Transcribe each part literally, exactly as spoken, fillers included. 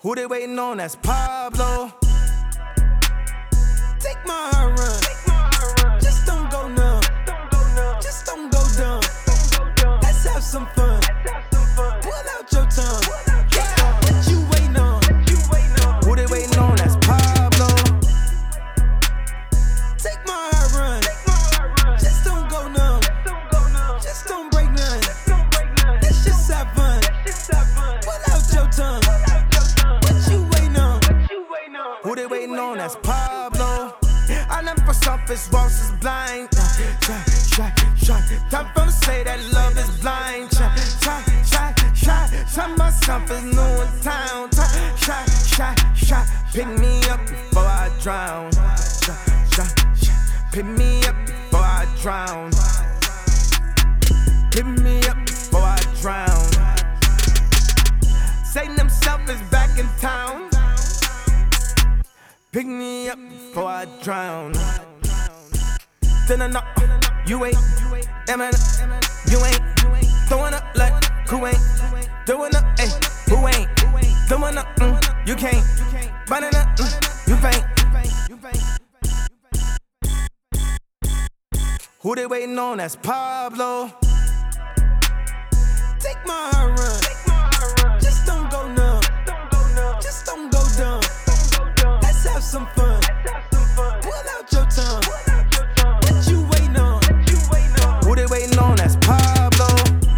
Who they waiting on? That's Pablo. Take my heart run. Just don't go numb. Just don't go dumb. Let's have some fun. Pull out your tongue. Yeah. What you waiting on? Who they waiting on? That's Pablo. Take my heart run. Just don't go numb. Just don't break none. Let's just have fun. Pull out your tongue. What you waiting on? Who they waiting on? That's Pablo. I never saw this Ross is blind. Try, try, try. Time for to say that love is blind. Try, try, try, try. Try myself is new in town. Try, try, try, try. Pick me up before I drown. Try, try, try. Pick me up before I drown. Pick me up before I drown. Satan himself is back in town. Pick me up before I drown. Then I you ain't, Emma, you ain't throwing up like who ain't doing up, ayy, who ain't throwing up, mm, you can't, burning up, mm, you faint. Who they waiting on? That's Pablo. Take my heart run. Just don't go numb. Just don't go dumb. Let's have some fun. Pull out your tongue. What you waiting on? Who they waiting on? That's Pablo.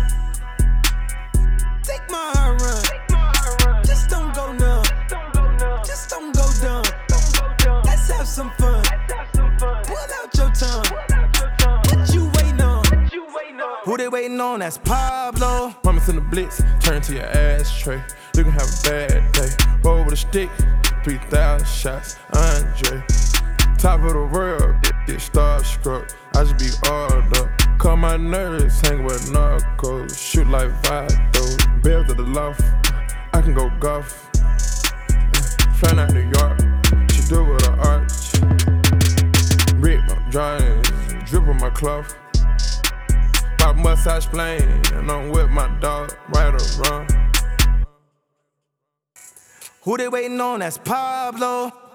Take my heart run. Just don't go numb. Just don't go dumb. Let's have some fun. Pull out your tongue. What you waiting on? Who they waiting on? That's Pablo. Promise in the blitz, turn to your ashtray. You can have a bad day. Roll with a stick, three thousand shots, Andre. Top of the world, get starstruck. I just be all up. Calm my nerves, hang with narcos. Shoot like Vado. Bear to the loft, I can go golf. Flying out New York, she do it with an arch. Rip my drawings, drip on my cloth. Pop massage plane, and I'm with my dog, right or wrong. Who they waiting on? That's Pablo.